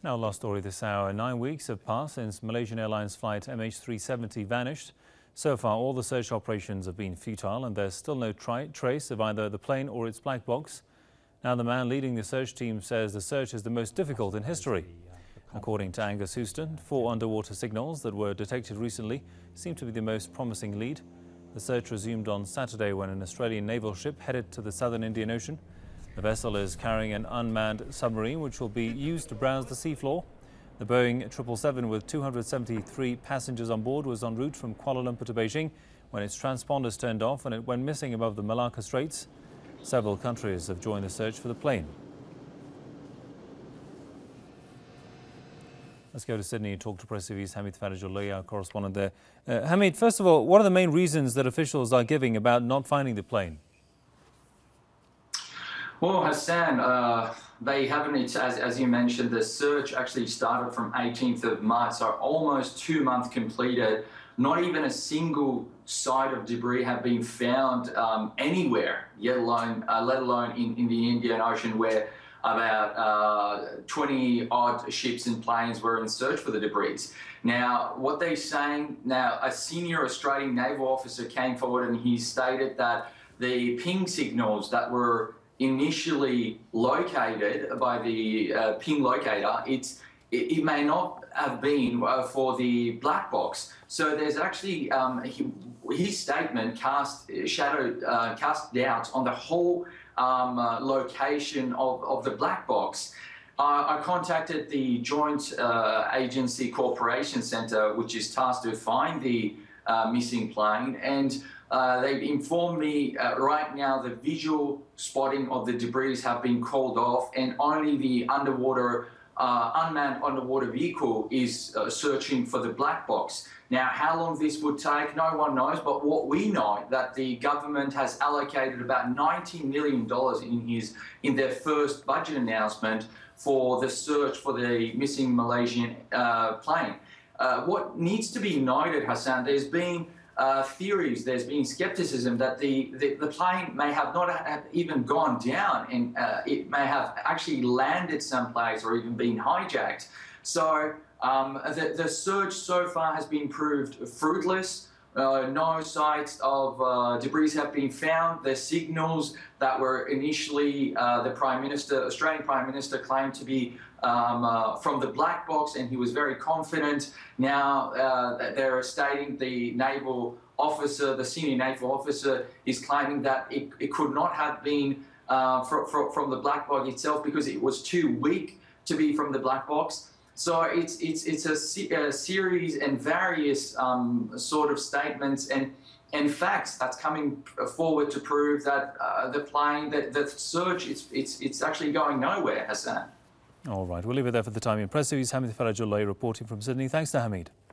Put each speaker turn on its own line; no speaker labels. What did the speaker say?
Now, last story this hour. 9 weeks have passed since Malaysian Airlines flight MH370 vanished. So far, all the search operations have been futile and there's still no trace of either the plane or its black box. Now, the man leading the search team says the search is the most difficult in history. According to Angus Houston, 4 underwater signals that were detected recently seem to be the most promising lead. The search resumed on Saturday when an Australian naval ship headed to the southern Indian Ocean. The vessel is carrying an unmanned submarine which will be used to browse the seafloor. The Boeing 777 with 273 passengers on board was en route from Kuala Lumpur to Beijing when its transponders turned off and it went missing above the Malacca Straits. Several countries have joined the search for the plane. Let's go to Sydney and talk to Press TV's Hamid Farajullah, our correspondent there. Hamid, first of all, what are the main reasons that officials are giving about not finding the plane?
Well, Hassan, they haven't, as you mentioned, the search actually started from 18th of March, so almost 2 months completed. Not even a single site of debris have been found anywhere, let alone in the Indian Ocean, where about 20-odd ships and planes were in search for the debris. Now, what they're saying, a senior Australian naval officer came forward and he stated that the ping signals that were initially located by the ping locator, it may not have been for the black box. So there's actually his statement cast doubts on the whole location of the black box. I contacted the Joint Agency Cooperation Centre, which is tasked to find the missing plane, and they've informed me right now the visual spotting of the debris have been called off and only the unmanned underwater vehicle is searching for the black box. Now, how long this would take, no one knows, but what we know that the government has allocated about $90 million in their first budget announcement for the search for the missing Malaysian plane. What needs to be noted, Hassan, there's been theories, there's been skepticism that the plane may have not have even gone down and it may have actually landed someplace or even been hijacked. So the search so far has been proved fruitless. No sites of debris have been found. The signals that were initially the Australian Prime Minister claimed to be from the black box, and he was very confident. Now they're stating the naval officer, the senior naval officer, is claiming that it could not have been from the black box itself because it was too weak to be from the black box. So it's a series and various sort of statements and facts that's coming forward to prove that the search, it's actually going nowhere, Hassan.
All right, we'll leave it there for the time. Press TV's Hamid Farajullah reporting from Sydney. Thanks to Hamid.